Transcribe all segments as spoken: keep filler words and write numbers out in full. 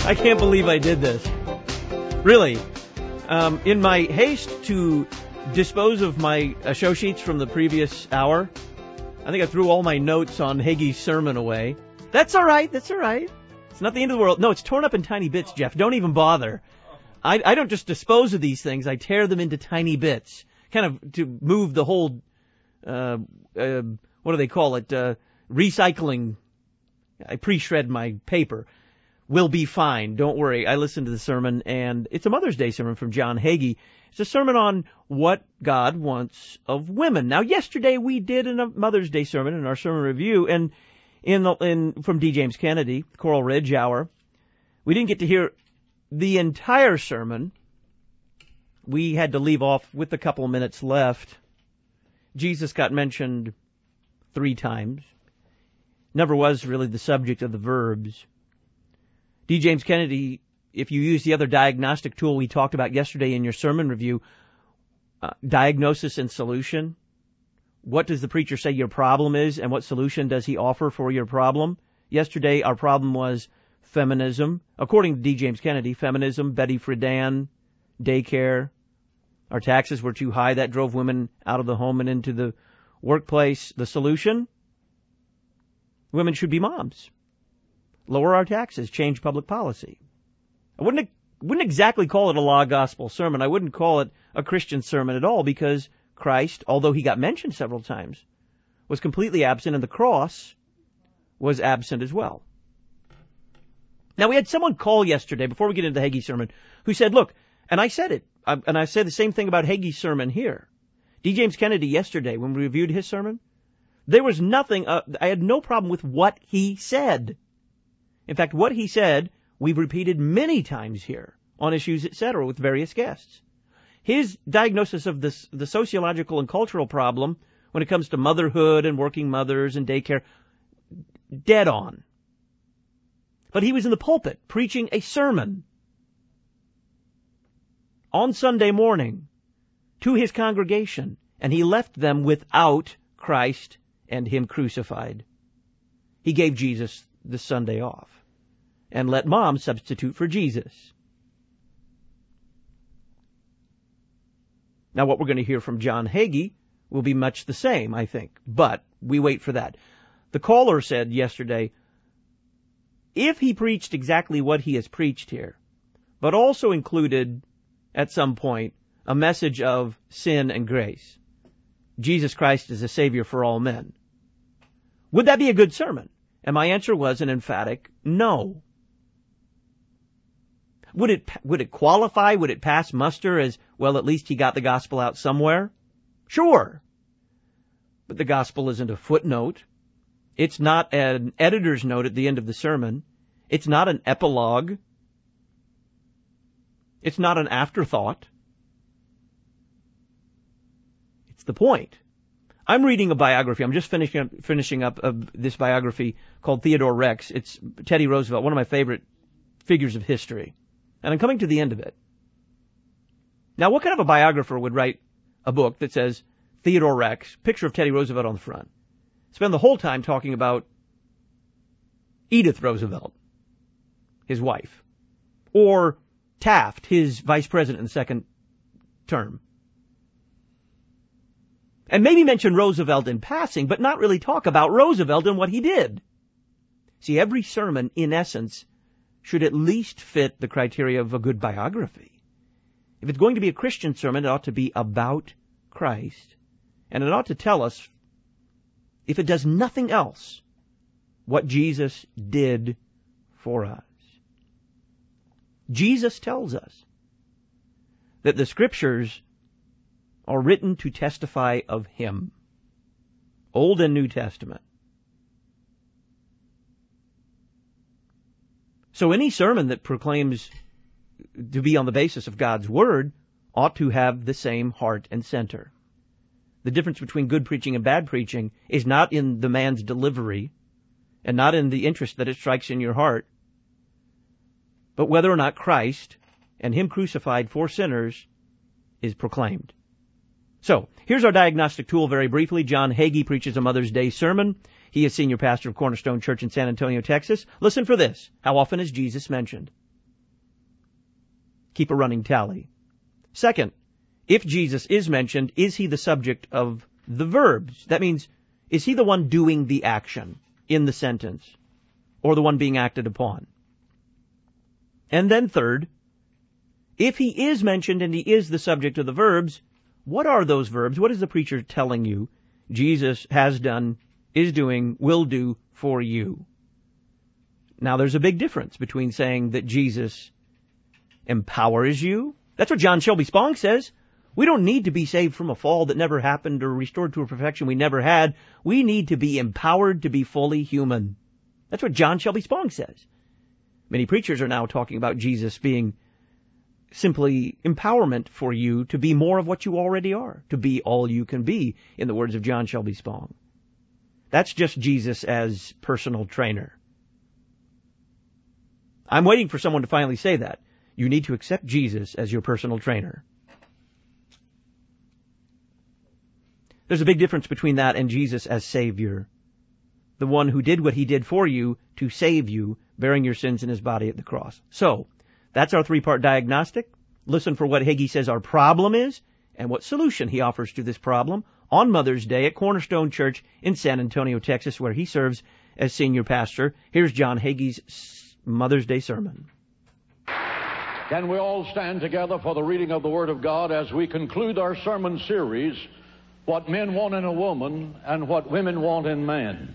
I can't believe I did this. Really. Um, in my haste to dispose of my uh, show sheets from the previous hour, I think I threw all my notes on Hagee's sermon away. That's all right. That's all right. It's not the end of the world. No, it's torn up in tiny bits, Jeff. Don't even bother. I, I don't just dispose of these things. I tear them into tiny bits, kind of to move the whole, uh, uh, what do they call it, uh, recycling. I pre-shred my paper. Will be fine. Don't worry. I listened to the sermon, and it's a Mother's Day sermon from John Hagee. It's a sermon on what God wants of women. Now, yesterday we did a Mother's Day sermon in our sermon review, and in, the, in from D. James Kennedy, Coral Ridge Hour. We didn't get to hear the entire sermon. We had to leave off with a couple of minutes left. Jesus got mentioned three times. Never was really the subject of the verbs. D. James Kennedy, if you use the other diagnostic tool we talked about yesterday in your sermon review, uh, diagnosis and solution, what does the preacher say your problem is, and what solution does he offer for your problem? Yesterday, our problem was feminism. According to D. James Kennedy, feminism, Betty Friedan, daycare. Our taxes were too high. That drove women out of the home and into the workplace. The solution? Women should be moms. Lower our taxes, change public policy. I wouldn't wouldn't exactly call it a law gospel sermon. I wouldn't call it a Christian sermon at all, because Christ, although he got mentioned several times, was completely absent, and the cross was absent as well. Now, we had someone call yesterday, before we get into the Hagee sermon, who said, look, and I said it, and I said the same thing about Hagee's sermon here. D. James Kennedy yesterday, when we reviewed his sermon, there was nothing, uh, I had no problem with what he said. In fact, what he said, we've repeated many times here on Issues, et cetera, with various guests. His diagnosis of this, the sociological and cultural problem when it comes to motherhood and working mothers and daycare, dead on. But he was in the pulpit preaching a sermon on Sunday morning to his congregation, and he left them without Christ and him crucified. He gave Jesus the Sunday off and let mom substitute for Jesus. Now, what we're going to hear from John Hagee will be much the same, I think, but we wait for that. The caller said yesterday, if he preached exactly what he has preached here, but also included at some point a message of sin and grace, Jesus Christ is a Savior for all men, would that be a good sermon? And my answer was an emphatic no. Would it, would it qualify? Would it pass muster as, well, at least he got the gospel out somewhere? Sure. But the gospel isn't a footnote. It's not an editor's note at the end of the sermon. It's not an epilogue. It's not an afterthought. It's the point. I'm reading a biography. I'm just finishing up, finishing up uh, this biography called Theodore Rex. It's Teddy Roosevelt, one of my favorite figures of history. And I'm coming to the end of it. Now, what kind of a biographer would write a book that says Theodore Rex, picture of Teddy Roosevelt on the front, spend the whole time talking about Edith Roosevelt, his wife, or Taft, his vice president in the second term, and maybe mention Roosevelt in passing, but not really talk about Roosevelt and what he did? See, every sermon, in essence, should at least fit the criteria of a good biography. If it's going to be a Christian sermon, it ought to be about Christ. And it ought to tell us, if it does nothing else, what Jesus did for us. Jesus tells us that the Scriptures are written to testify of Him. Old and New Testament. So any sermon that proclaims to be on the basis of God's Word ought to have the same heart and center. The difference between good preaching and bad preaching is not in the man's delivery and not in the interest that it strikes in your heart, but whether or not Christ and Him crucified for sinners is proclaimed. So, here's our diagnostic tool very briefly. John Hagee preaches a Mother's Day sermon. He is senior pastor of Cornerstone Church in San Antonio, Texas. Listen for this. How often is Jesus mentioned? keep a running tally. Second, if Jesus is mentioned, is he the subject of the verbs? That means, is he the one doing the action in the sentence, or the one being acted upon? And then third, if he is mentioned and he is the subject of the verbs, what are those verbs? What is the preacher telling you Jesus has done, is doing, will do for you? Now, there's a big difference between saying that Jesus empowers you. That's what John Shelby Spong says. We don't need to be saved from a fall that never happened or restored to a perfection we never had. We need to be empowered to be fully human. That's what John Shelby Spong says. Many preachers are now talking about Jesus being simply empowerment for you to be more of what you already are, to be all you can be, in the words of John Shelby Spong. That's just Jesus as personal trainer. I'm waiting for someone to finally say that. You need to accept Jesus as your personal trainer. There's a big difference between that and Jesus as Savior, the one who did what he did for you to save you, bearing your sins in his body at the cross. So, that's our three-part diagnostic. Listen for what Hagee says our problem is and what solution he offers to this problem on Mother's Day at Cornerstone Church in San Antonio, Texas, where he serves as senior pastor. Here's John Hagee's Mother's Day sermon. Can we all stand together for the reading of the Word of God as we conclude our sermon series, What Men Want in a Woman and What Women Want in Men?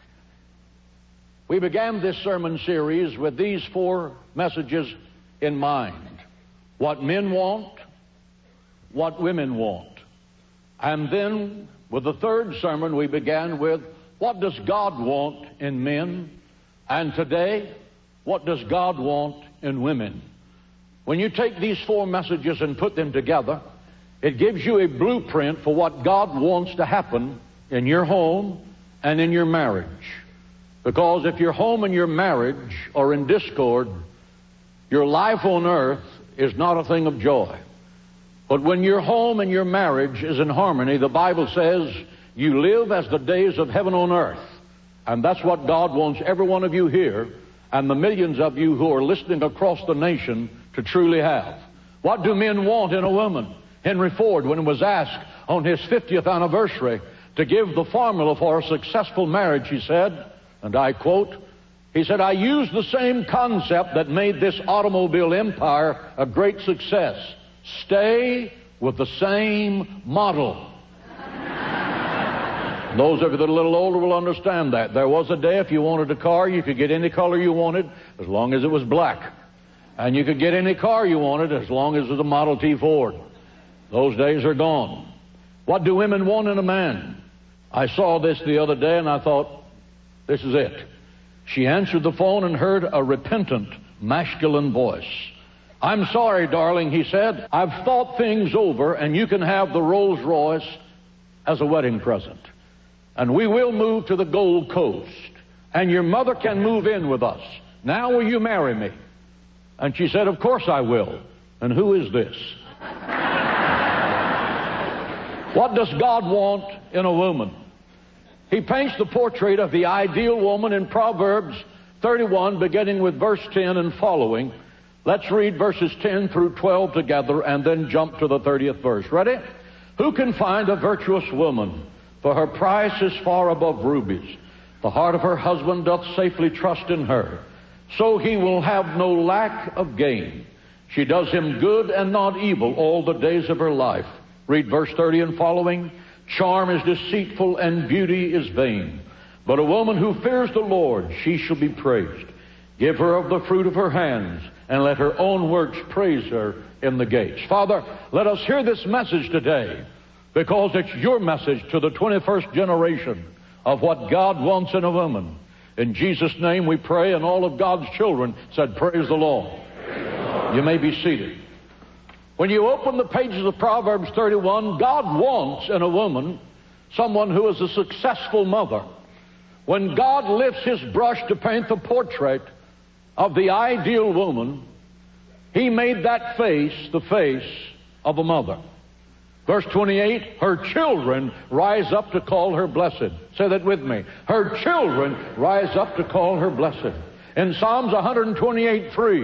We began this sermon series with these four messages in mind. What men want, what women want. And then, with the third sermon, we began with, what does God want in men? And today, what does God want in women? When you take these four messages and put them together, it gives you a blueprint for what God wants to happen in your home and in your marriage. Because if your home and your marriage are in discord, your life on earth is not a thing of joy. But when your home and your marriage is in harmony, the Bible says you live as the days of heaven on earth. And that's what God wants every one of you here and the millions of you who are listening across the nation to truly have. What do men want in a woman? Henry Ford, when he was asked on his fiftieth anniversary to give the formula for a successful marriage, he said, and I quote, he said, I use the same concept that made this automobile empire a great success. Stay with the same model. Those of you that are a little older will understand that. There was a day if you wanted a car, you could get any color you wanted as long as it was black. And you could get any car you wanted as long as it was a Model T Ford. Those days are gone. What do women want in a man? I saw this the other day and I thought, this is it. She answered the phone and heard a repentant, masculine voice. I'm sorry, darling, he said. I've thought things over and you can have the Rolls Royce as a wedding present. And we will move to the Gold Coast. And your mother can move in with us. Now will you marry me? And she said, of course I will. And who is this? What does God want in a woman? He paints the portrait of the ideal woman in Proverbs thirty-one, beginning with verse ten and following. Let's read verses ten through twelve together and then jump to the thirtieth verse. Ready? Who can find a virtuous woman? For her price is far above rubies. The heart of her husband doth safely trust in her. So he will have no lack of gain. She does him good and not evil all the days of her life. Read verse thirty and following. Charm is deceitful and beauty is vain. But a woman who fears the Lord, she shall be praised. Give her of the fruit of her hands, and let her own works praise her in the gates. Father, let us hear this message today, because it's your message to the twenty-first generation of what God wants in a woman. In Jesus' name we pray, and all of God's children said, praise the Lord. Praise the Lord. You may be seated. When you open the pages of Proverbs thirty-one, God wants in a woman someone who is a successful mother. When God lifts his brush to paint the portrait of the ideal woman, he made that face the face of a mother. Verse twenty-eight, her children rise up to call her blessed. Say that with me. Her children rise up to call her blessed. In Psalms one twenty-eight, three,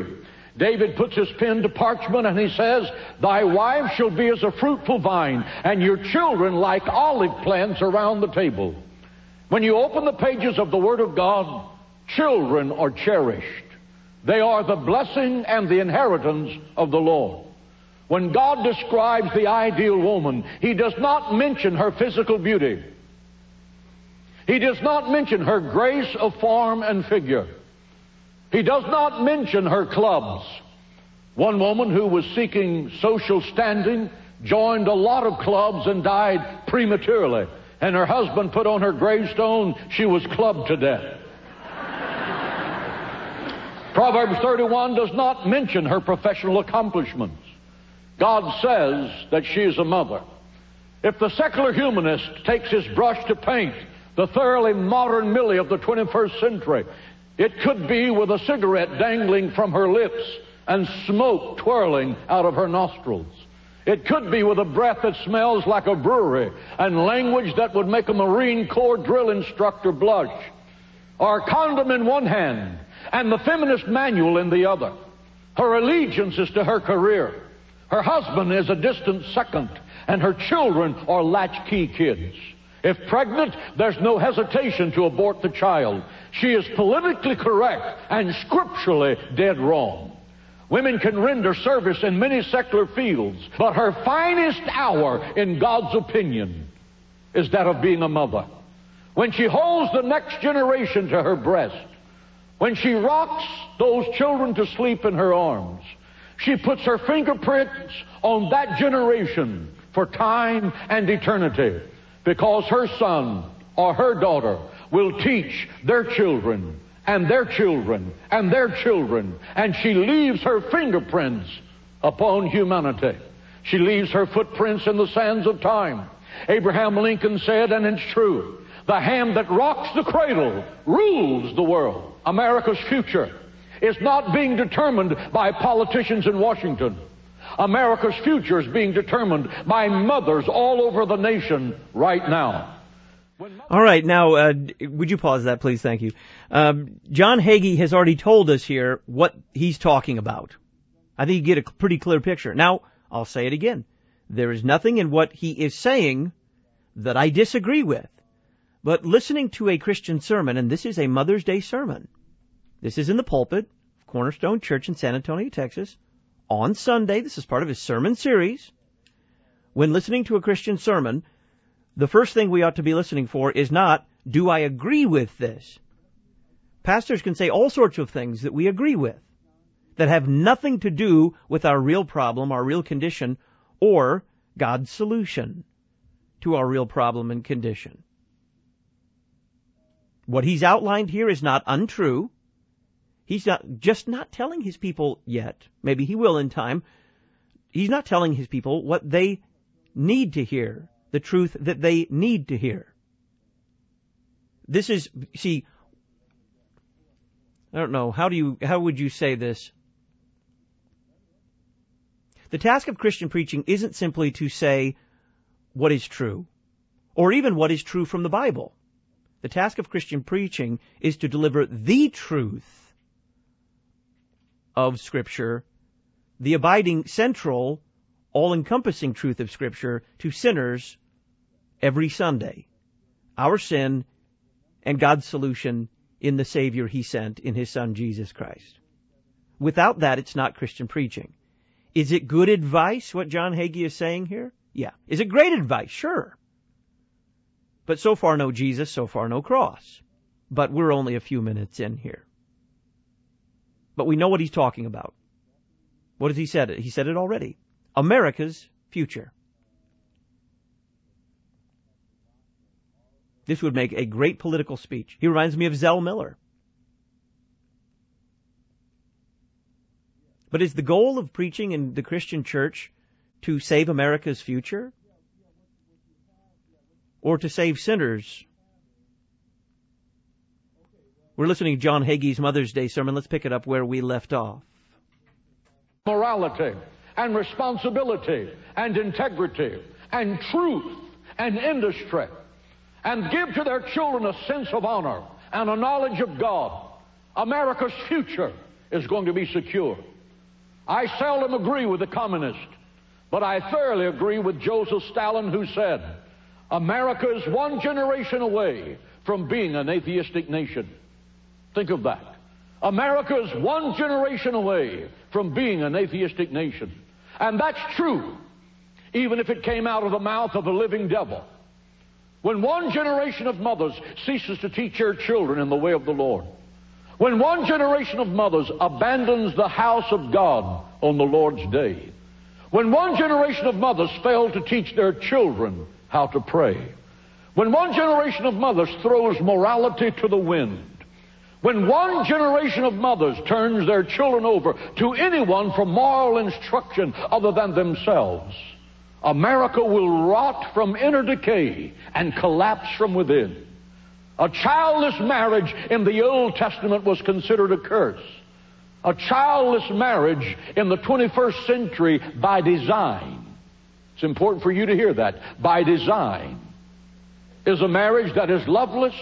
David puts his pen to parchment and he says, "Thy wife shall be as a fruitful vine, and your children like olive plants around the table." When you open the pages of the Word of God, children are cherished. They are the blessing and the inheritance of the Lord. When God describes the ideal woman, He does not mention her physical beauty. He does not mention her grace of form and figure. He does not mention her clubs. One woman who was seeking social standing joined a lot of clubs and died prematurely. And her husband put on her gravestone, she was clubbed to death. Proverbs thirty-one does not mention her professional accomplishments. God says that she is a mother. If the secular humanist takes his brush to paint the thoroughly modern Millie of the twenty-first century, it could be with a cigarette dangling from her lips and smoke twirling out of her nostrils. It could be with a breath that smells like a brewery and language that would make a Marine Corps drill instructor blush. Or a condom in one hand and the feminist manual in the other. Her allegiance is to her career. Her husband is a distant second, and her children are latchkey kids. If pregnant, there's no hesitation to abort the child. She is politically correct and scripturally dead wrong. Women can render service in many secular fields, but her finest hour, in God's opinion, is that of being a mother. When she holds the next generation to her breast, when she rocks those children to sleep in her arms, she puts her fingerprints on that generation for time and eternity, because her son or her daughter will teach their children and their children and their children, and she leaves her fingerprints upon humanity. She leaves her footprints in the sands of time. Abraham Lincoln said, and it's true, the hand that rocks the cradle rules the world. America's future is not being determined by politicians in Washington. America's future is being determined by mothers all over the nation right now. All right, now, uh, would you pause that, please? Thank you. Um, John Hagee has already told us here what he's talking about. I think you get a pretty clear picture. Now, I'll say it again. There is nothing in what he is saying that I disagree with. But listening to a Christian sermon, and this is a Mother's Day sermon, this is in the pulpit of Cornerstone Church in San Antonio, Texas, on Sunday. This is part of his sermon series. When listening to a Christian sermon, the first thing we ought to be listening for is not, do I agree with this? Pastors can say all sorts of things that we agree with, that have nothing to do with our real problem, our real condition, or God's solution to our real problem and condition. What he's outlined here is not untrue. He's not just not telling his people yet. Maybe he will in time. He's not telling his people what they need to hear, the truth that they need to hear. This is, see, I don't know, how do you, how would you say this? The task of Christian preaching isn't simply to say what is true, or even what is true from the Bible. The task of Christian preaching is to deliver the truth of Scripture, the abiding, central, all-encompassing truth of Scripture to sinners every Sunday. Our sin and God's solution in the Savior He sent in His Son, Jesus Christ. Without that, it's not Christian preaching. Is it good advice, what John Hagee is saying here? Yeah. Is it great advice? Sure. But so far no Jesus, so far no cross. But we're only a few minutes in here. But we know what he's talking about. What has he said? He said it already. America's future. This would make a great political speech. He reminds me of Zell Miller. But is the goal of preaching in the Christian church to save America's future? Or to save sinners? We're listening to John Hagee's Mother's Day sermon. Let's pick it up where we left off. Morality and responsibility and integrity and truth and industry, and give to their children a sense of honor and a knowledge of God, America's future is going to be secure. I seldom agree with the communist, but I thoroughly agree with Joseph Stalin, who said, America is one generation away from being an atheistic nation. Think of that. America is one generation away from being an atheistic nation. And that's true, even if it came out of the mouth of the living devil. When one generation of mothers ceases to teach their children in the way of the Lord, when one generation of mothers abandons the house of God on the Lord's day, when one generation of mothers fail to teach their children how to pray, when one generation of mothers throws morality to the wind, when one generation of mothers turns their children over to anyone for moral instruction other than themselves, America will rot from inner decay and collapse from within. A childless marriage in the Old Testament was considered a curse. A childless marriage in the twenty-first century by design, it's important for you to hear that, by design, is a marriage that is loveless,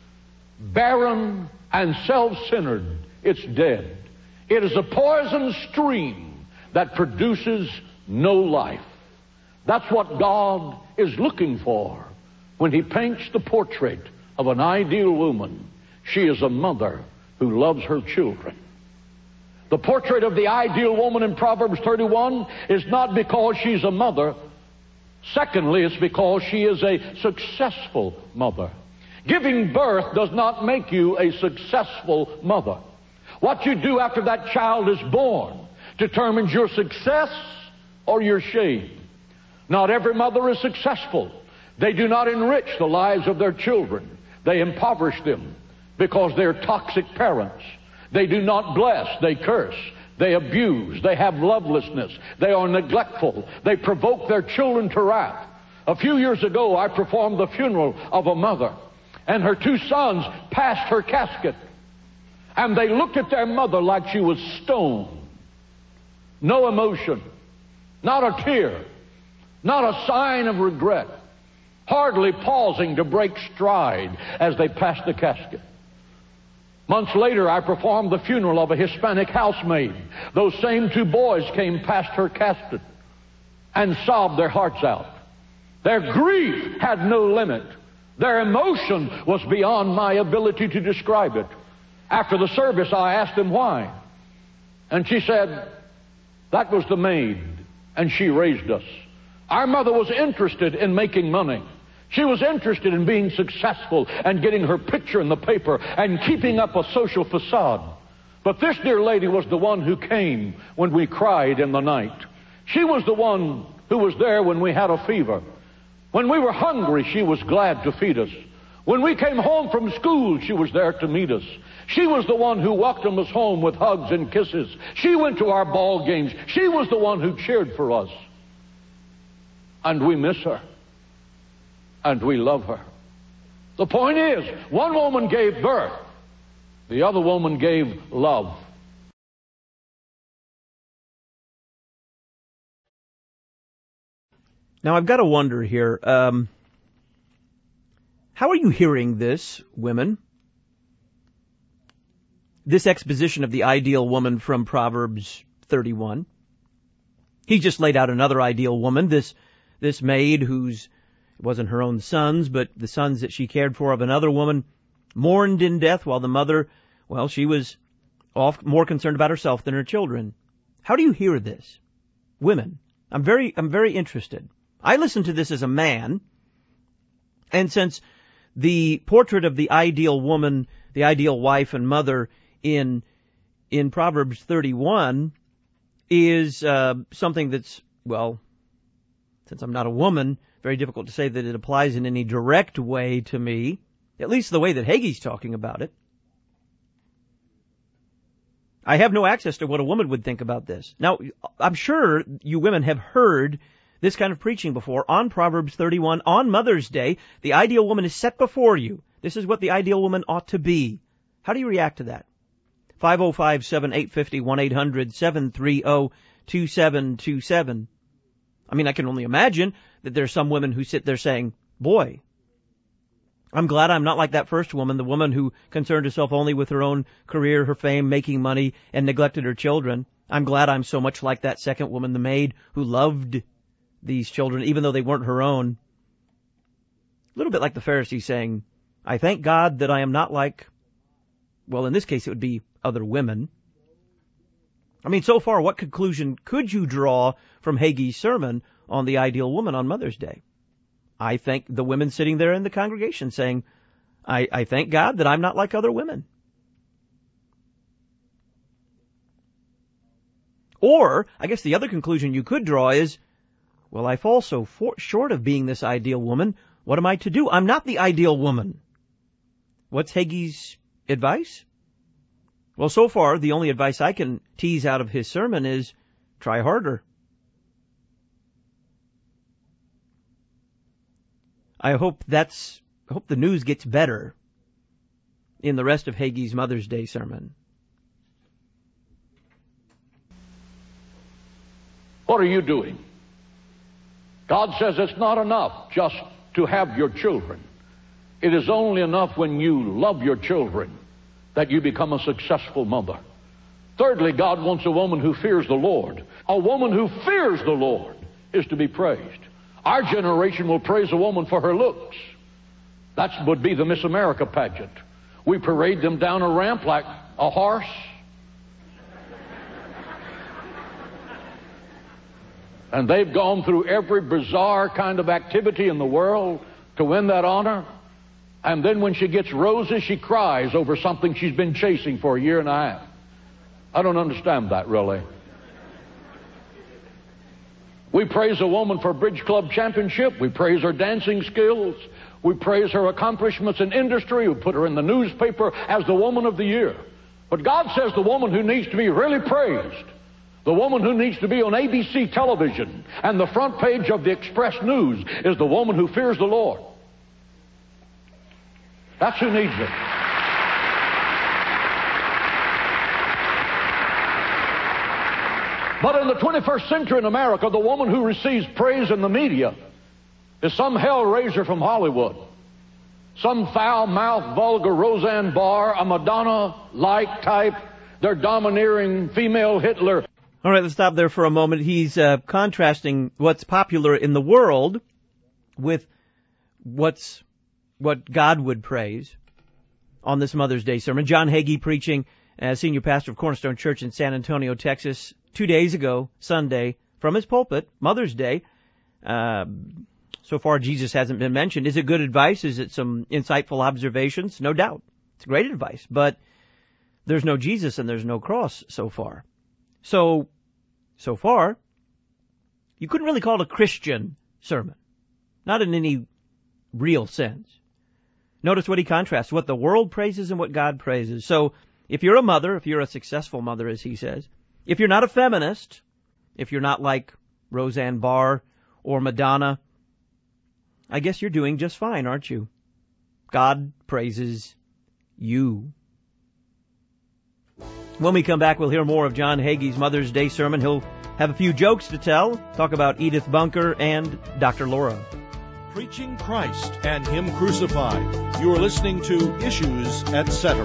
barren, and self-centered. It's dead. It is a poison stream that produces no life. That's what God is looking for when He paints the portrait of an ideal woman. She is a mother who loves her children. The portrait of the ideal woman in Proverbs thirty-one is not because she's a mother. Secondly, it's because she is a successful mother. Giving birth does not make you a successful mother. What you do after that child is born determines your success or your shame. Not every mother is successful. They do not enrich the lives of their children. They impoverish them because they're toxic parents. They do not bless, they curse. They abuse, they have lovelessness, they are neglectful, they provoke their children to wrath. A few years ago, I performed the funeral of a mother, and her two sons passed her casket, and they looked at their mother like she was stone. No emotion, not a tear, not a sign of regret, hardly pausing to break stride as they passed the casket. Months later, I performed the funeral of a Hispanic housemaid. Those same two boys came past her casket and sobbed their hearts out. Their grief had no limit. Their emotion was beyond my ability to describe it. After the service, I asked them why. And she said, that was the maid, and she raised us. Our mother was interested in making money. She was interested in being successful and getting her picture in the paper and keeping up a social facade. But this dear lady was the one who came when we cried in the night. She was the one who was there when we had a fever. When we were hungry, she was glad to feed us. When we came home from school, she was there to meet us. She was the one who welcomed us home with hugs and kisses. She went to our ball games. She was the one who cheered for us. And we miss her. And we love her. The point is, one woman gave birth. The other woman gave love. Now, I've got to wonder here, um, how are you hearing this, women? This exposition of the ideal woman from Proverbs thirty-one. He just laid out another ideal woman, this this maid whose, it wasn't her own sons, but the sons that she cared for of another woman, mourned in death while the mother, well, she was oft more concerned about herself than her children. How do you hear this? Women, I'm very, I'm very interested. I listen to this as a man, and since the portrait of the ideal woman, the ideal wife and mother in in Proverbs thirty-one is uh, something that's, well, since I'm not a woman, very difficult to say that it applies in any direct way to me, at least the way that Hagee's talking about it. I have no access to what a woman would think about this. Now, I'm sure you women have heard this kind of preaching before on Proverbs thirty-one, on Mother's Day. The ideal woman is set before you. This is what the ideal woman ought to be. How do you react to that? five oh five, seven eight five oh, one eight hundred, seven three oh, two seven two seven. I mean, I can only imagine that there's some women who sit there saying, boy, I'm glad I'm not like that first woman, the woman who concerned herself only with her own career, her fame, making money, and neglected her children. I'm glad I'm so much like that second woman, the maid, who loved these children, even though they weren't her own. A little bit like the Pharisee saying, I thank God that I am not like, well, in this case, it would be other women. I mean, so far, what conclusion could you draw from Hagee's sermon on the ideal woman on Mother's Day? I thank the women sitting there in the congregation saying, I, I thank God that I'm not like other women. Or, I guess the other conclusion you could draw is, well, I fall so for, short of being this ideal woman. What am I to do? I'm not the ideal woman. What's Hagee's advice? Well, so far, the only advice I can tease out of his sermon is try harder. I hope that's, I hope the news gets better in the rest of Hagee's Mother's Day sermon. What are you doing? God says it's not enough just to have your children. It is only enough when you love your children that you become a successful mother. Thirdly, God wants a woman who fears the Lord. A woman who fears the Lord is to be praised. Our generation will praise a woman for her looks. That would be the Miss America pageant. We parade them down a ramp like a horse. And they've gone through every bizarre kind of activity in the world to win that honor. And then when she gets roses, she cries over something she's been chasing for a year and a half. I don't understand that, really. We praise a woman for bridge club championship. We praise her dancing skills. We praise her accomplishments in industry. We put her in the newspaper as the woman of the year. But God says the woman who needs to be really praised, the woman who needs to be on A B C television and the front page of the Express News, is the woman who fears the Lord. That's who needs it. But in the twenty-first century in America, the woman who receives praise in the media is some hell-raiser from Hollywood, some foul-mouthed, vulgar Roseanne Barr, a Madonna-like type, their domineering female Hitler. All right, let's stop there for a moment. He's uh, contrasting what's popular in the world with what's what God would praise on this Mother's Day sermon. John Hagee preaching as senior pastor of Cornerstone Church in San Antonio, Texas, two days ago, Sunday, from his pulpit, Mother's Day. Uh, so far, Jesus hasn't been mentioned. Is it good advice? Is it some insightful observations? No doubt. It's great advice, but there's no Jesus and there's no cross so far. So, so far, you couldn't really call it a Christian sermon. Not in any real sense. Notice what he contrasts, what the world praises and what God praises. So, if you're a mother, if you're a successful mother, as he says, if you're not a feminist, if you're not like Roseanne Barr or Madonna, I guess you're doing just fine, aren't you? God praises you. When we come back, we'll hear more of John Hagee's Mother's Day sermon. He'll have a few jokes to tell, talk about Edith Bunker and Doctor Laura. Preaching Christ and Him crucified. You're listening to Issues, et cetera.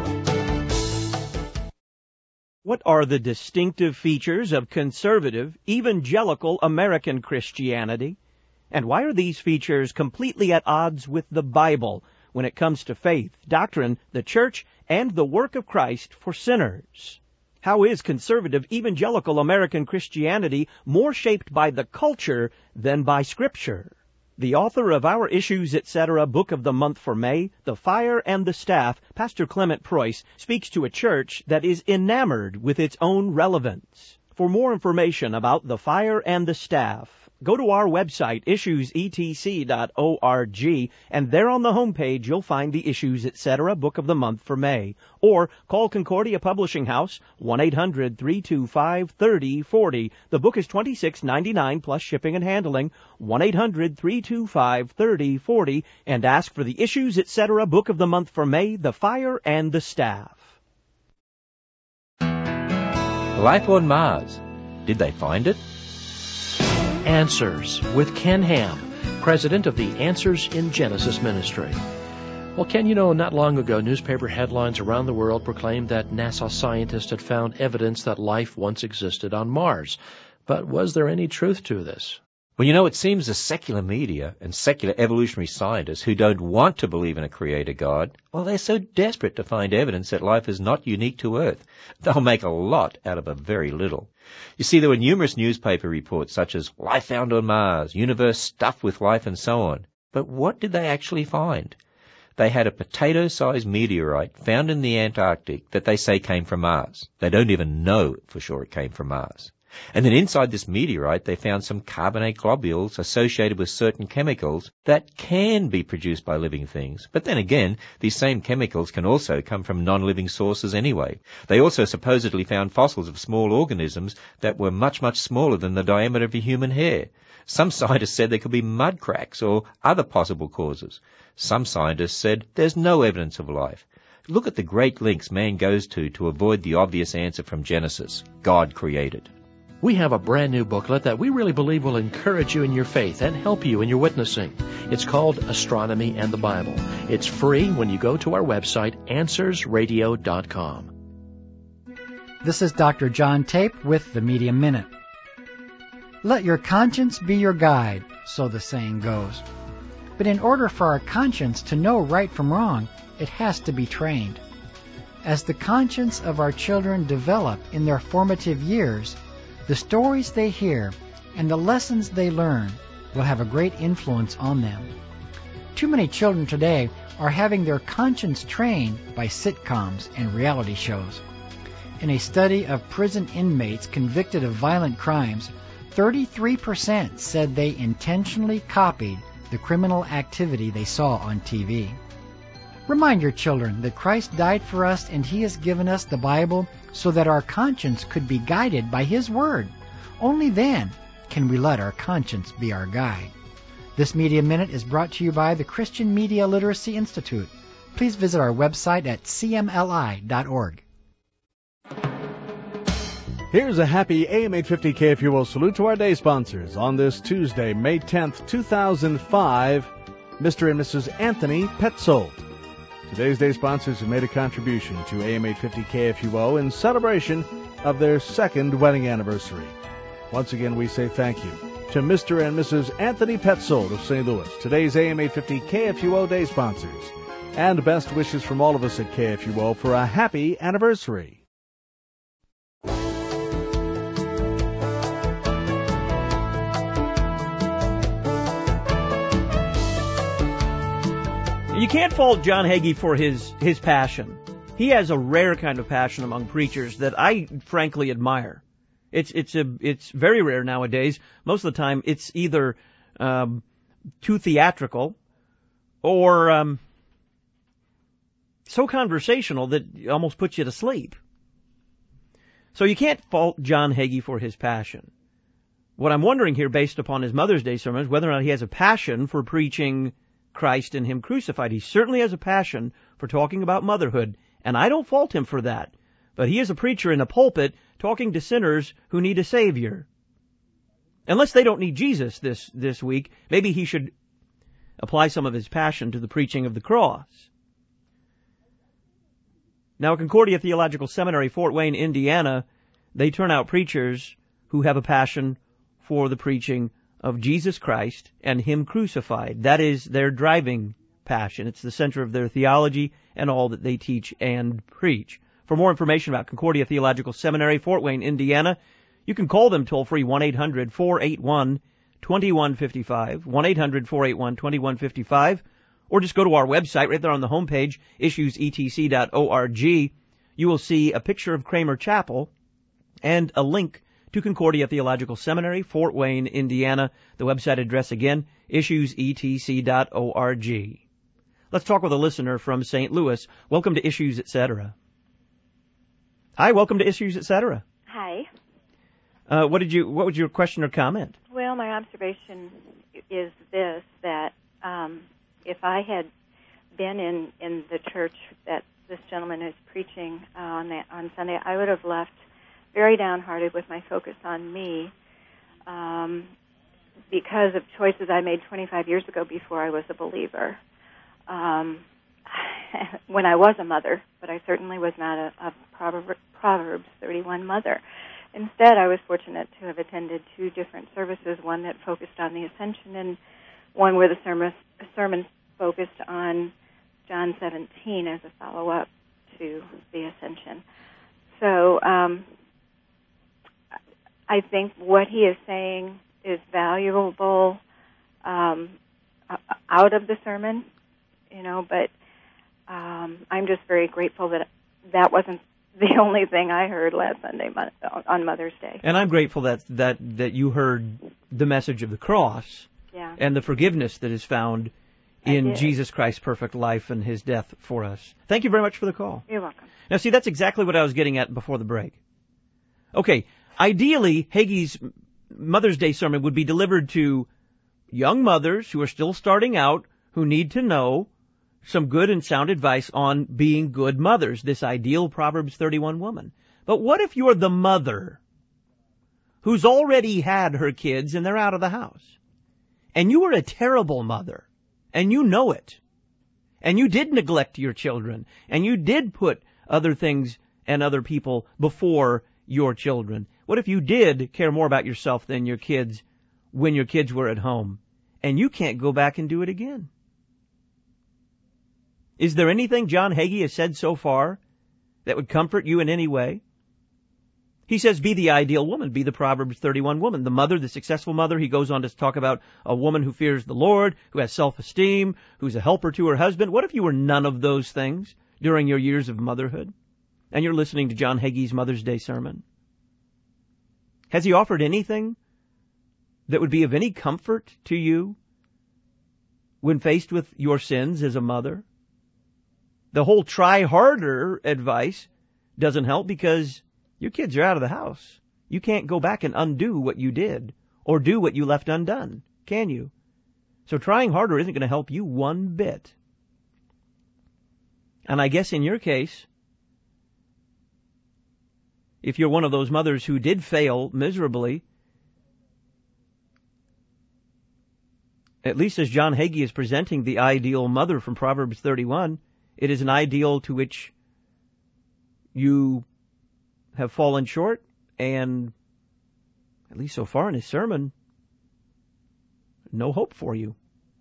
What are the distinctive features of conservative, evangelical American Christianity? And why are these features completely at odds with the Bible when it comes to faith, doctrine, the church, and the work of Christ for sinners? How is conservative, evangelical American Christianity more shaped by the culture than by Scripture? The author of our Issues, et cetera book of the month for May, The Fire and the Staff, Pastor Clement Preuss, speaks to a church that is enamored with its own relevance. For more information about The Fire and the Staff, go to our website, issues e t c dot org, and there on the homepage you'll find the Issues, et cetera book of the month for May. Or call Concordia Publishing House, one eight hundred three two five three oh four oh. The book is twenty-six ninety-nine plus shipping and handling, one eight hundred three two five three oh four oh, and ask for the Issues, et cetera book of the month for May, The Fire and the Staff. Life on Mars. Did they find it? Answers with Ken Ham, president of the Answers in Genesis Ministry. Well, Ken, you know, not long ago, newspaper headlines around the world proclaimed that NASA scientists had found evidence that life once existed on Mars. But was there any truth to this? Well, you know, it seems the secular media and secular evolutionary scientists who don't want to believe in a creator God, well, they're so desperate to find evidence that life is not unique to Earth. They'll make a lot out of a very little. You see, there were numerous newspaper reports such as life found on Mars, universe stuffed with life, and so on. But what did they actually find? They had a potato-sized meteorite found in the Antarctic that they say came from Mars. They don't even know for sure it came from Mars. And then inside this meteorite, they found some carbonate globules associated with certain chemicals that can be produced by living things. But then again, these same chemicals can also come from non-living sources anyway. They also supposedly found fossils of small organisms that were much, much smaller than the diameter of a human hair. Some scientists said there could be mud cracks or other possible causes. Some scientists said there's no evidence of life. Look at the great lengths man goes to to avoid the obvious answer from Genesis. God created. We have a brand new booklet that we really believe will encourage you in your faith and help you in your witnessing. It's called Astronomy and the Bible. It's free when you go to our website, answers radio dot com. This is Doctor John Tape with the Media Minute. Let your conscience be your guide, so the saying goes. But in order for our conscience to know right from wrong, it has to be trained. As the conscience of our children develop in their formative years, the stories they hear and the lessons they learn will have a great influence on them. Too many children today are having their conscience trained by sitcoms and reality shows. In a study of prison inmates convicted of violent crimes, thirty-three percent said they intentionally copied the criminal activity they saw on T V. Remind your children that Christ died for us and He has given us the Bible so that our conscience could be guided by His Word. Only then can we let our conscience be our guide. This Media Minute is brought to you by the Christian Media Literacy Institute. Please visit our website at c m l i dot org. Here's a happy A M eight fifty K F U O salute to our day sponsors on this Tuesday, May tenth, two thousand five, Mister and Missus Anthony Petzold. Today's day sponsors have made a contribution to A M eight fifty K F U O in celebration of their second wedding anniversary. Once again, we say thank you to Mister and Missus Anthony Petzold of Saint Louis, today's A M eight fifty K F U O day sponsors. And best wishes from all of us at K F U O for a happy anniversary. You can't fault John Hagee for his, his passion. He has a rare kind of passion among preachers that I frankly admire. It's it's a it's very rare nowadays. Most of the time, it's either um, too theatrical or um, so conversational that it almost puts you to sleep. So you can't fault John Hagee for his passion. What I'm wondering here, based upon his Mother's Day sermon, is whether or not he has a passion for preaching Christ and Him crucified. He certainly has a passion for talking about motherhood, and I don't fault him for that. But he is a preacher in a pulpit talking to sinners who need a Savior. Unless they don't need Jesus this, this week, maybe he should apply some of his passion to the preaching of the cross. Now, at Concordia Theological Seminary, Fort Wayne, Indiana, they turn out preachers who have a passion for the preaching of Jesus Christ and Him crucified. That is their driving passion. It's the center of their theology and all that they teach and preach. For more information about Concordia Theological Seminary, Fort Wayne, Indiana, you can call them toll-free one eight hundred four eight one two one five five, one eight hundred four eight one two one five five, or just go to our website right there on the homepage, issues e t c dot org. You will see a picture of Kramer Chapel and a link to Concordia Theological Seminary, Fort Wayne, Indiana. The website address again, issues e t c dot org. Let's talk with a listener from Saint Louis. Welcome to Issues, et cetera. Hi, welcome to Issues, et cetera. Hi. Uh, what did you? What was your question or comment? Well, my observation is this: that um, if I had been in, in the church that this gentleman is preaching uh, on that, on Sunday, I would have left very downhearted with my focus on me um, because of choices I made twenty-five years ago before I was a believer. Um, when I was a mother, but I certainly was not a, a Proverb, Proverbs thirty-one mother. Instead, I was fortunate to have attended two different services, one that focused on the Ascension and one where the sermon, sermon focused on John seventeen as a follow-up to the Ascension. So um, I think what he is saying is valuable um, out of the sermon, you know, but um, I'm just very grateful that that wasn't the only thing I heard last Sunday on Mother's Day. And I'm grateful that that, that you heard the message of the cross yeah. and the forgiveness that is found in Jesus Christ's perfect life and his death for us. Thank you very much for the call. You're welcome. Now, see, that's exactly what I was getting at before the break. Okay, ideally, Hagee's Mother's Day sermon would be delivered to young mothers who are still starting out, who need to know some good and sound advice on being good mothers, this ideal Proverbs thirty-one woman. But what if you're the mother who's already had her kids and they're out of the house, and you were a terrible mother, and you know it, and you did neglect your children, and you did put other things and other people before your children? What if you did care more about yourself than your kids when your kids were at home, and you can't go back and do it again? Is there anything John Hagee has said so far that would comfort you in any way? He says, be the ideal woman, be the Proverbs thirty-one woman. The mother, the successful mother, he goes on to talk about a woman who fears the Lord, who has self-esteem, who's a helper to her husband. What if you were none of those things during your years of motherhood, and you're listening to John Hagee's Mother's Day sermon? Has he offered anything that would be of any comfort to you when faced with your sins as a mother? The whole try harder advice doesn't help because your kids are out of the house. You can't go back and undo what you did or do what you left undone, can you? So trying harder isn't going to help you one bit. And I guess in your case, if you're one of those mothers who did fail miserably, at least as John Hagee is presenting the ideal mother from Proverbs thirty-one, it is an ideal to which you have fallen short, and at least so far in his sermon, no hope for you.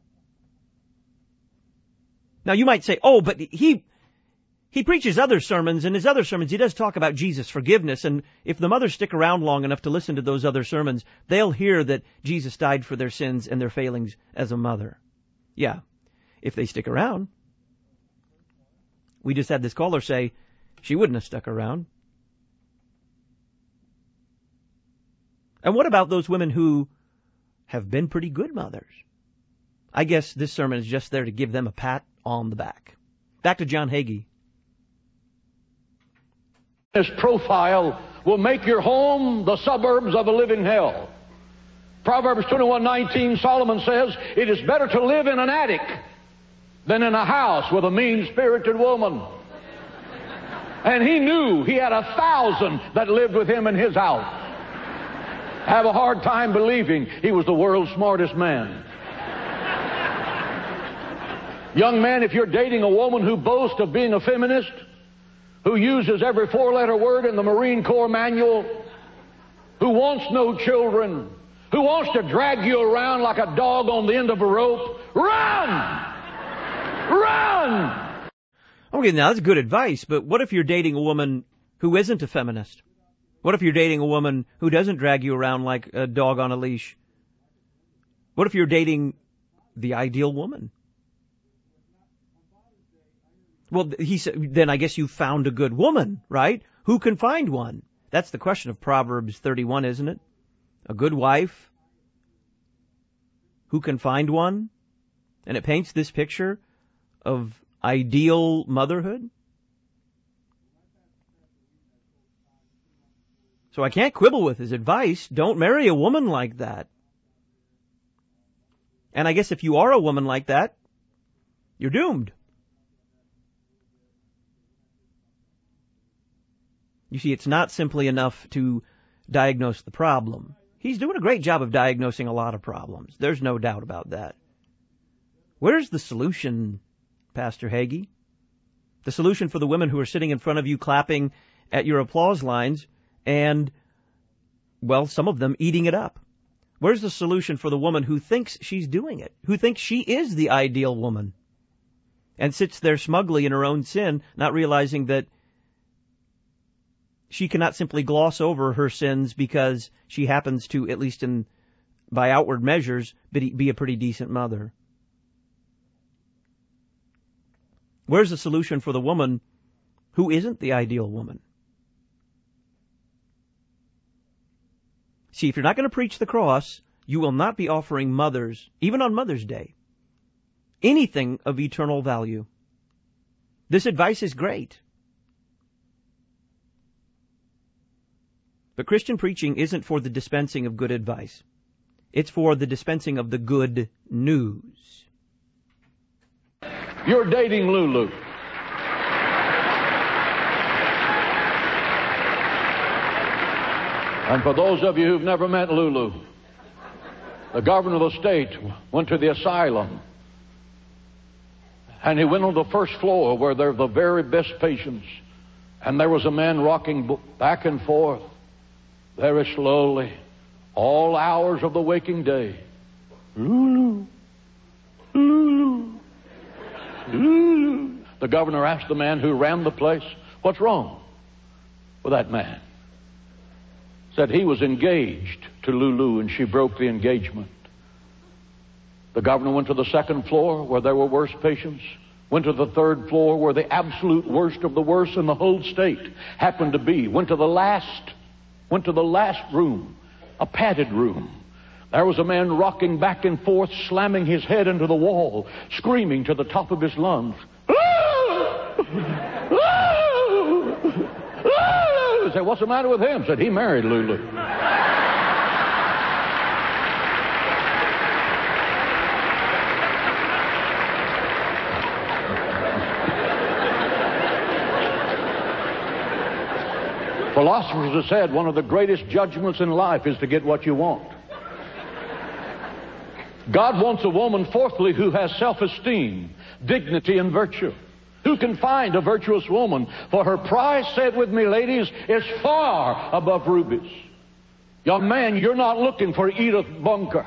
Now you might say, oh, but he he preaches other sermons, and his other sermons he does talk about Jesus' forgiveness, and if the mothers stick around long enough to listen to those other sermons, they'll hear that Jesus died for their sins and their failings as a mother. Yeah, if they stick around. We just had this caller say she wouldn't have stuck around. And what about those women who have been pretty good mothers? I guess this sermon is just there to give them a pat on the back. Back to John Hagee. This profile will make your home the suburbs of a living hell. Proverbs twenty-one nineteen, Solomon says, it is better to live in an attic than in a house with a mean-spirited woman. And he knew he had a thousand that lived with him in his house. Have a hard time believing he was the world's smartest man. Young man, if you're dating a woman who boasts of being a feminist, who uses every four-letter word in the Marine Corps manual, who wants no children, who wants to drag you around like a dog on the end of a rope, run! Run! Okay, now that's good advice, but what if you're dating a woman who isn't a feminist? What if you're dating a woman who doesn't drag you around like a dog on a leash? What if you're dating the ideal woman? Well, he said, then I guess you found a good woman, right? Who can find one? That's the question of Proverbs thirty-one, isn't it? A good wife. Who can find one? And it paints this picture of ideal motherhood. So I can't quibble with his advice. Don't marry a woman like that. And I guess if you are a woman like that, you're doomed. You see, it's not simply enough to diagnose the problem. He's doing a great job of diagnosing a lot of problems. There's no doubt about that. Where's the solution, Pastor Hagee? The solution for the women who are sitting in front of you clapping at your applause lines and, well, some of them eating it up. Where's the solution for the woman who thinks she's doing it, who thinks she is the ideal woman, and sits there smugly in her own sin, not realizing that she cannot simply gloss over her sins because she happens to, at least in by outward measures, be, be a pretty decent mother? Where's the solution for the woman who isn't the ideal woman? See, if you're not going to preach the cross, you will not be offering mothers, even on Mother's Day, anything of eternal value. This advice is great. But Christian preaching isn't for the dispensing of good advice. It's for the dispensing of the good news. You're dating Lulu. And for those of you who've never met Lulu, the governor of the state went to the asylum, and he went on the first floor where they're the very best patients, and there was a man rocking back and forth very slowly, all hours of the waking day. Lulu, Lulu, Lulu. The governor asked the man who ran the place, "What's wrong with that man?" Said he was engaged to Lulu and she broke the engagement. The governor went to the second floor where there were worse patients, went to the third floor where the absolute worst of the worst in the whole state happened to be, went to the last, went to the last room, a padded room. There was a man rocking back and forth, slamming his head into the wall, screaming to the top of his lungs. I said, "What's the matter with him?" Said, "He married Lulu." Philosophers have said one of the greatest judgments in life is to get what you want. God wants a woman, fourthly, who has self-esteem, dignity, and virtue. Who can find a virtuous woman? For her price, say it with me, ladies, is far above rubies. Young man, you're not looking for Edith Bunker.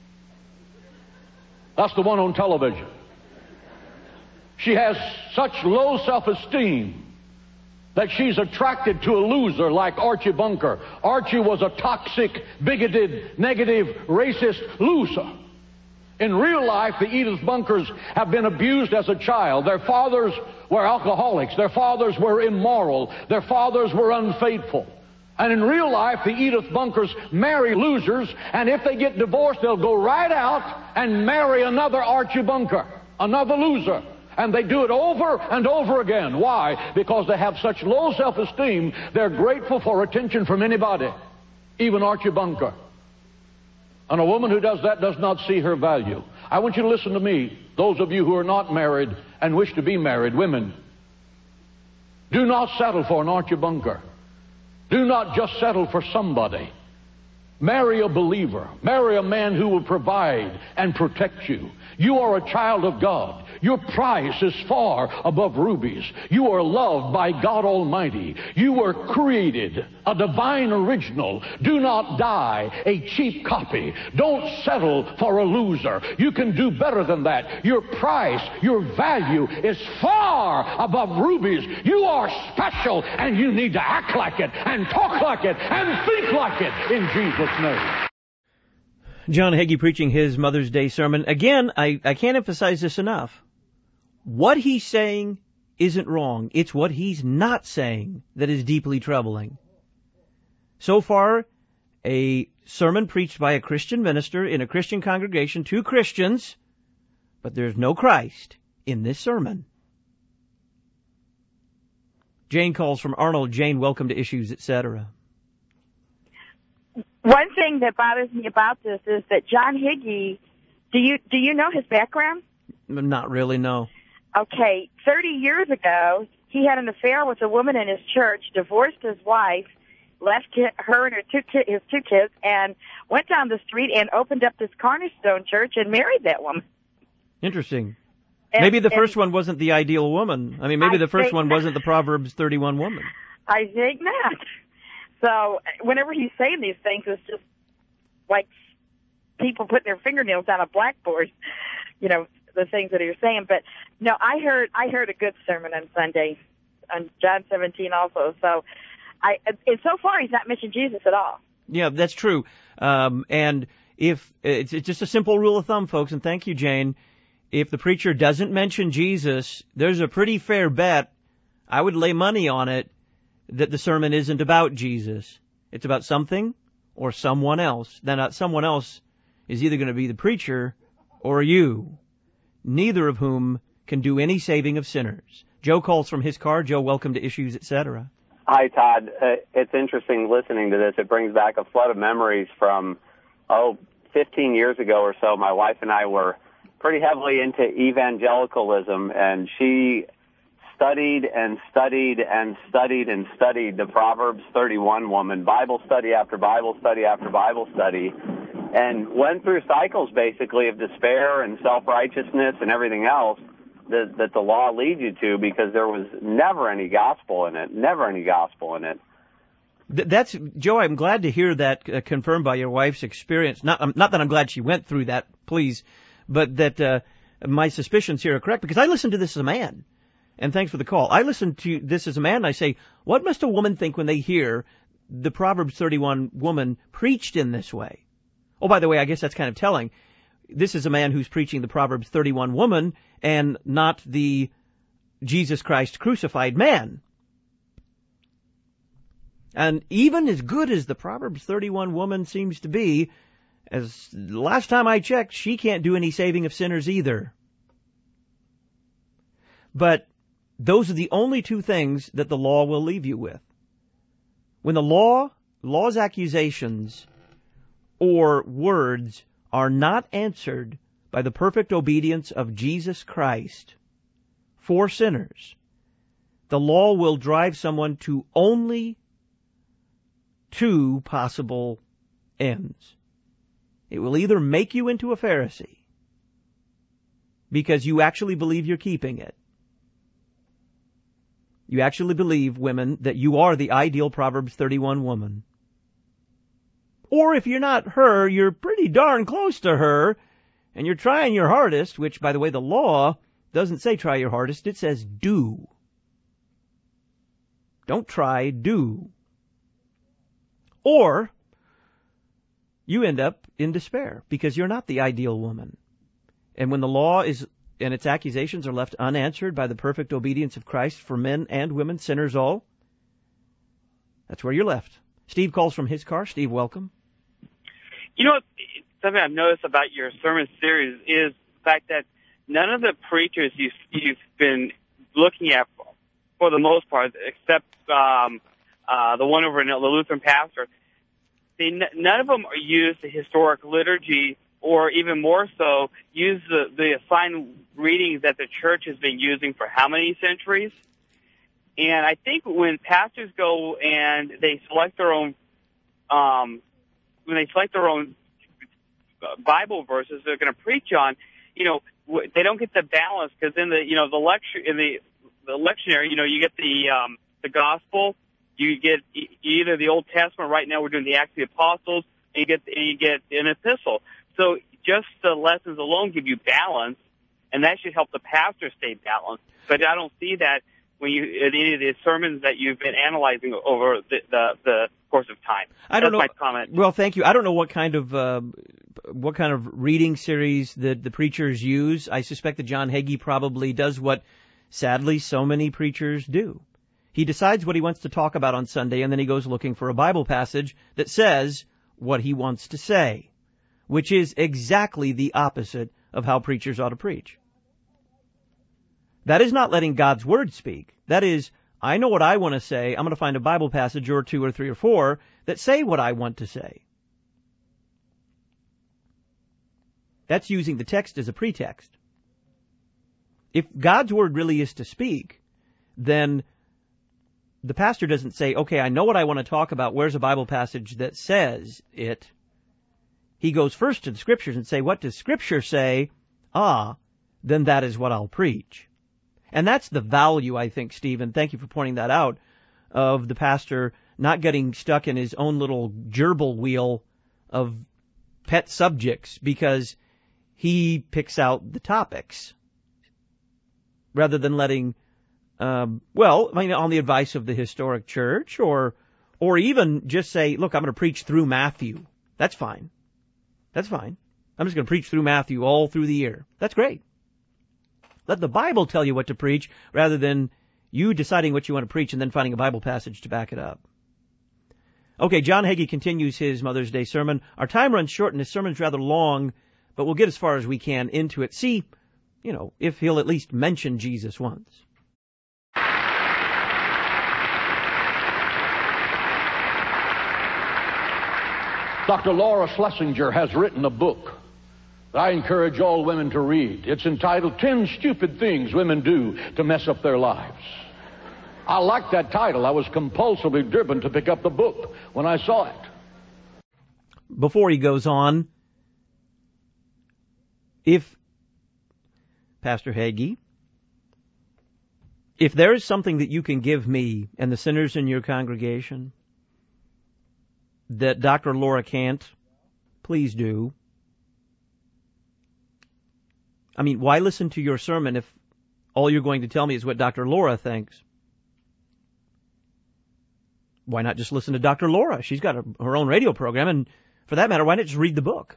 That's the one on television. She has such low self-esteem that she's attracted to a loser like Archie Bunker. Archie was a toxic, bigoted, negative, racist loser. In real life, the Edith Bunkers have been abused as a child. Their fathers were alcoholics. Their fathers were immoral. Their fathers were unfaithful. And in real life, the Edith Bunkers marry losers, and if they get divorced, they'll go right out and marry another Archie Bunker, another loser. And they do it over and over again. Why? Because they have such low self-esteem, they're grateful for attention from anybody, even Archie Bunker. And a woman who does that does not see her value. I want you to listen to me, those of you who are not married and wish to be married, women. Do not settle for an Archie Bunker. Do not just settle for somebody. Marry a believer. Marry a man who will provide and protect you. You are a child of God. Your price is far above rubies. You are loved by God Almighty. You were created a divine original. Do not die a cheap copy. Don't settle for a loser. You can do better than that. Your price, your value is far above rubies. You are special, and you need to act like it and talk like it and think like it in Jesus' name. John Hagee preaching his Mother's Day sermon. Again, I, I can't emphasize this enough. What he's saying isn't wrong. It's what he's not saying that is deeply troubling. So far, a sermon preached by a Christian minister in a Christian congregation to Christians, but there's no Christ in this sermon. Jane calls from Arnold. Jane, welcome to Issues, et cetera. One thing that bothers me about this is that John Hagee, do you do you know his background? Not really, no. Okay, thirty years ago, he had an affair with a woman in his church, divorced his wife, left her and her two ki- his two kids, and went down the street and opened up this Cornerstone Church and married that woman. Interesting. And, maybe the and first one wasn't the ideal woman. I mean, maybe I the first think one not. wasn't the Proverbs thirty-one woman. I think not. So whenever he's saying these things, it's just like people putting their fingernails on a blackboard, you know, the things that you're saying. But no, I heard I heard a good sermon on Sunday on John seventeen also. So I and so far he's not mentioned Jesus at all. Yeah, that's true. Um, and if it's, it's just a simple rule of thumb, folks, and thank you, Jane. If the preacher doesn't mention Jesus, there's a pretty fair bet, I would lay money on it, that the sermon isn't about Jesus. It's about something or someone else. Then that someone else is either going to be the preacher or you, neither of whom can do any saving of sinners. Joe calls from his car. Joe, welcome to Issues, et cetera. Hi, Todd. Uh, it's interesting listening to this. It brings back a flood of memories from, oh, fifteen years ago or so. My wife and I were pretty heavily into evangelicalism, and she studied and studied and studied and studied the Proverbs thirty-one woman, Bible study after Bible study after Bible study, and went through cycles basically of despair and self-righteousness and everything else that, that the law leads you to, because there was never any gospel in it, never any gospel in it. That's, Joe, I'm glad to hear that uh, confirmed by your wife's experience. Not, um, not that I'm glad she went through that, please, but that uh, my suspicions here are correct, because I listen to this as a man. And thanks for the call. I listen to this as a man, and I say, what must a woman think when they hear the Proverbs thirty-one woman preached in this way? Oh, by the way, I guess that's kind of telling. This is a man who's preaching the Proverbs thirty-one woman and not the Jesus Christ crucified man. And even as good as the Proverbs thirty-one woman seems to be, as last time I checked, she can't do any saving of sinners either. But those are the only two things that the law will leave you with. When the law, law's accusations or words are not answered by the perfect obedience of Jesus Christ for sinners, the law will drive someone to only two possible ends. It will either make you into a Pharisee because you actually believe you're keeping it. You actually believe, women, that you are the ideal Proverbs thirty-one woman. Or if you're not her, you're pretty darn close to her, and you're trying your hardest, which, by the way, the law doesn't say try your hardest, it says do. Don't try, do. Or you end up in despair because you're not the ideal woman. And when the law is and its accusations are left unanswered by the perfect obedience of Christ for men and women, sinners all, that's where you're left. Steve calls from his car. Steve, welcome. You know, something I've noticed about your sermon series is the fact that none of the preachers you've, you've been looking at, for the most part, except um, uh, the one over in the Lutheran pastor, they, none of them use the historic liturgy, or even more so, use the, the assigned readings that the church has been using for how many centuries? And I think when pastors go and they select their own, um, when they select their own Bible verses they're going to preach on, you know, they don't get the balance, because in the, you know, the lecture, in the, the lectionary, you know, you get the, um, the gospel, you get either the Old Testament. Right now we're doing the Acts of the Apostles, and you get, and you get an epistle. So just the lessons alone give you balance, and that should help the pastor stay balanced. But I don't see that when you in any of the sermons that you've been analyzing over the the, the course of time. I don't That's know. my comment. Well, thank you. I don't know what kind of uh, what kind of reading series that the preachers use. I suspect that John Hagee probably does what, sadly, so many preachers do. He decides what he wants to talk about on Sunday, and then he goes looking for a Bible passage that says what he wants to say, which is exactly the opposite of how preachers ought to preach. That is not letting God's Word speak. That is, I know what I want to say. I'm going to find a Bible passage or two or three or four that say what I want to say. That's using the text as a pretext. If God's Word really is to speak, then the pastor doesn't say, okay, I know what I want to talk about. Where's a Bible passage that says it? He goes first to the Scriptures and say, what does Scripture say? Ah, then that is what I'll preach. And that's the value, I think, Stephen, thank you for pointing that out, of the pastor not getting stuck in his own little gerbil wheel of pet subjects because he picks out the topics rather than letting, um, well, I mean, on the advice of the historic church or or even just say, look, I'm going to preach through Matthew. That's fine. That's fine. I'm just going to preach through Matthew all through the year. That's great. Let the Bible tell you what to preach rather than you deciding what you want to preach and then finding a Bible passage to back it up. Okay, John Hagee continues his Mother's Day sermon. Our time runs short and his sermon's rather long, but we'll get as far as we can into it. See, you know, if he'll at least mention Jesus once. Doctor Laura Schlesinger has written a book that I encourage all women to read. It's entitled ten Stupid Things Women Do to Mess Up Their Lives. I like that title. I was compulsively driven to pick up the book when I saw it. Before he goes on, if, Pastor Hagee, if there is something that you can give me and the sinners in your congregation that Doctor Laura can't, please do. I mean, why listen to your sermon if all you're going to tell me is what Doctor Laura thinks? Why not just listen to Doctor Laura? She's got a, her own radio program, and for that matter, why not just read the book?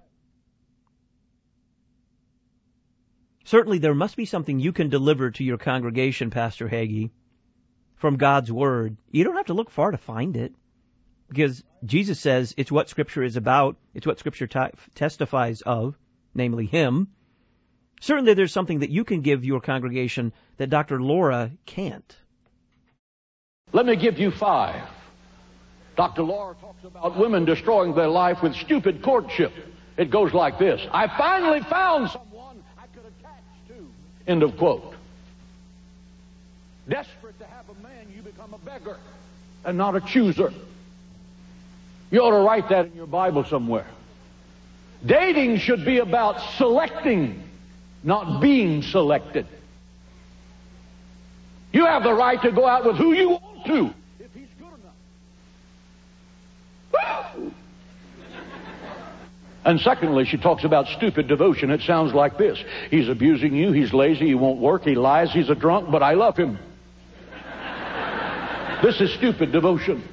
Certainly there must be something you can deliver to your congregation, Pastor Hagee, from God's Word. You don't have to look far to find it, because Jesus says it's what Scripture is about. It's what Scripture t- testifies of, namely Him. Certainly there's something that you can give your congregation that Doctor Laura can't. Let me give you five. Doctor Laura talks about women destroying their life with stupid courtship. It goes like this. I finally found someone I could attach to. End of quote. Desperate to have a man, you become a beggar and not a chooser. You ought to write that in your Bible somewhere. Dating should be about selecting, not being selected. You have the right to go out with who you want to, if he's good enough. And secondly, she talks about stupid devotion. It sounds like this. He's abusing you, he's lazy, he won't work, he lies, he's a drunk, but I love him. This is stupid devotion.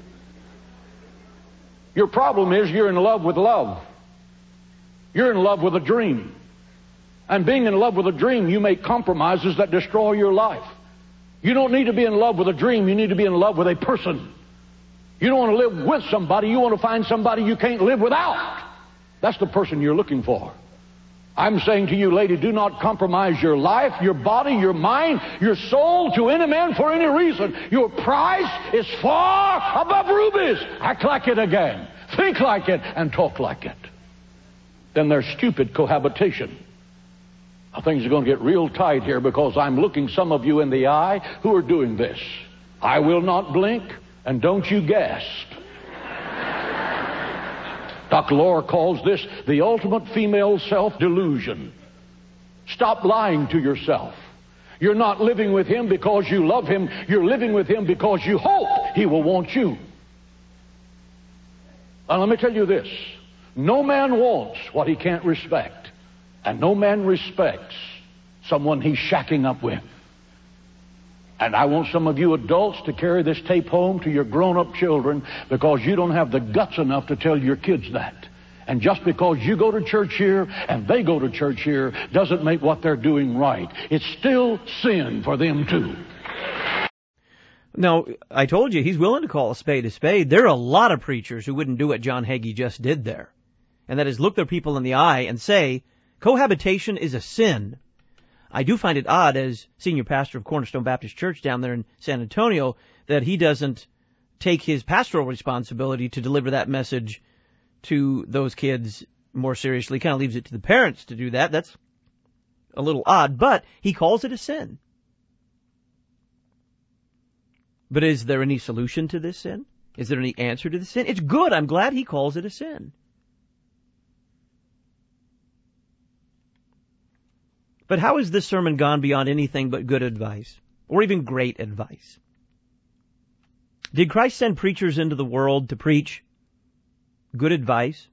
Your problem is you're in love with love. You're in love with a dream. And being in love with a dream, you make compromises that destroy your life. You don't need to be in love with a dream. You need to be in love with a person. You don't want to live with somebody. You want to find somebody you can't live without. That's the person you're looking for. I'm saying to you, lady, do not compromise your life, your body, your mind, your soul to any man for any reason. Your price is far above rubies. Act like it again. Think like it and talk like it. Then there's stupid cohabitation. Now, things are going to get real tight here because I'm looking some of you in the eye who are doing this. I will not blink, and don't you gasp. Doctor Laura calls this the ultimate female self-delusion. Stop lying to yourself. You're not living with him because you love him. You're living with him because you hope he will want you. Now, let me tell you this. No man wants what he can't respect. And no man respects someone he's shacking up with. And I want some of you adults to carry this tape home to your grown-up children because you don't have the guts enough to tell your kids that. And just because you go to church here and they go to church here doesn't make what they're doing right. It's still sin for them too. Now, I told you, he's willing to call a spade a spade. There are a lot of preachers who wouldn't do what John Hagee just did there. And that is look their people in the eye and say, cohabitation is a sin. I do find it odd, as senior pastor of Cornerstone Baptist Church down there in San Antonio, that he doesn't take his pastoral responsibility to deliver that message to those kids more seriously. He kind of leaves it to the parents to do that. That's a little odd, but he calls it a sin. But is there any solution to this sin? Is there any answer to this sin? It's good. I'm glad he calls it a sin. But how has this sermon gone beyond anything but good advice, or even great advice? Did Christ send preachers into the world to preach good advice?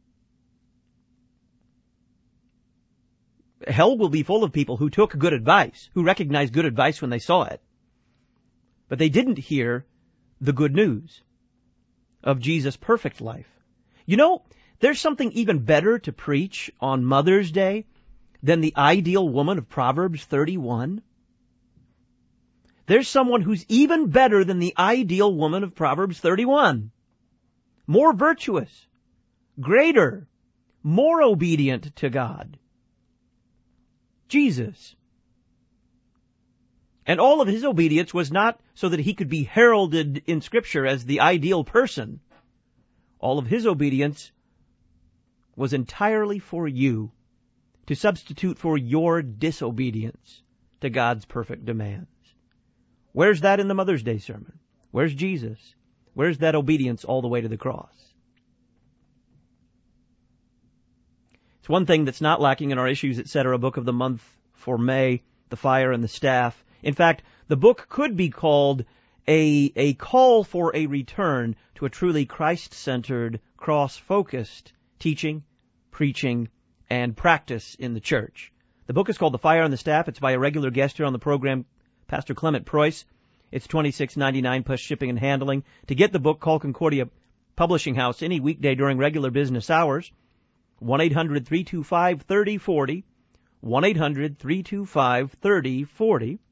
Hell will be full of people who took good advice, who recognized good advice when they saw it, but they didn't hear the good news of Jesus' perfect life. You know, there's something even better to preach on Mother's Day than the ideal woman of Proverbs thirty-one. There's someone who's even better than the ideal woman of Proverbs thirty-one. More virtuous, greater, more obedient to God. Jesus. And all of his obedience was not so that he could be heralded in Scripture as the ideal person. All of his obedience was entirely for you, to substitute for your disobedience to God's perfect demands. Where's that in the Mother's Day sermon? Where's Jesus? Where's that obedience all the way to the cross? It's one thing that's not lacking in our Issues, et cetera book of the month for May, The Fire and the Staff. In fact, the book could be called a, a call for a return to a truly Christ-centered, cross-focused teaching, preaching, and practice in the church. The book is called The Fire and the Staff. It's by a regular guest here on the program, Pastor Clement Preuss. It's twenty-six ninety-nine plus shipping and handling. To get the book, call Concordia Publishing House any weekday during regular business hours. one eight hundred three two five three oh four oh. one eight hundred three two five three oh four oh.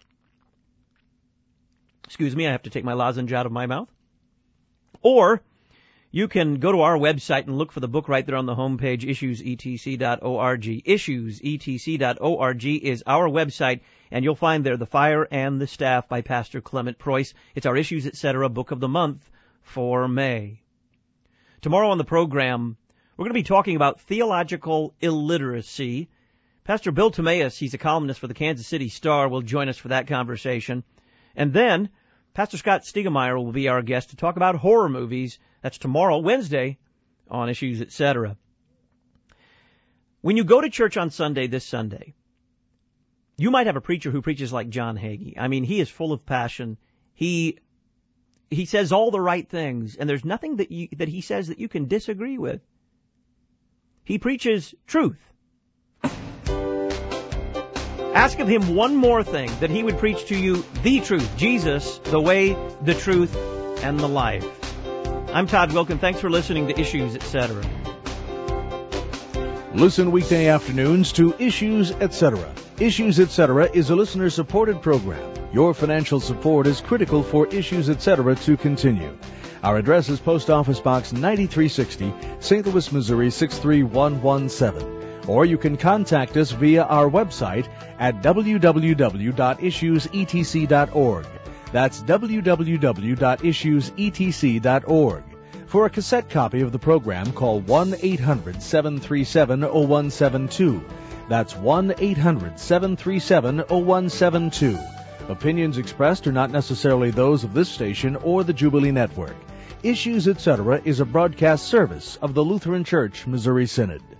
Excuse me, I have to take my lozenge out of my mouth. Or you can go to our website and look for the book right there on the homepage, issues e t c dot org. issues e t c dot org is our website, and you'll find there The Fire and the Staff by Pastor Clement Preuss. It's our Issues, et cetera book of the month for May. Tomorrow on the program, we're going to be talking about theological illiteracy. Pastor Bill Timaeus, he's a columnist for the Kansas City Star, will join us for that conversation. And then Pastor Scott Stiegemeyer will be our guest to talk about horror movies. That's tomorrow, Wednesday, on Issues, et cetera. When you go to church on Sunday, this Sunday, you might have a preacher who preaches like John Hagee. I mean, he is full of passion. He he says all the right things, and there's nothing that you, that he says that you can disagree with. He preaches truth. Ask of him one more thing, that he would preach to you the truth, Jesus, the way, the truth, and the life. I'm Todd Wilkin. Thanks for listening to Issues, et cetera. Listen weekday afternoons to Issues, et cetera. Issues, et cetera is a listener-supported program. Your financial support is critical for Issues, et cetera to continue. Our address is Post Office Box ninety-three sixty, Saint Louis, Missouri six three one one seven. Or you can contact us via our website at w w w dot issues e t c dot org. That's w w w dot issues e t c dot org. For a cassette copy of the program, call one eight hundred seven three seven oh one seven two. That's one eight hundred seven three seven oh one seven two. Opinions expressed are not necessarily those of this station or the Jubilee Network. Issues, et cetera is a broadcast service of the Lutheran Church Missouri Synod.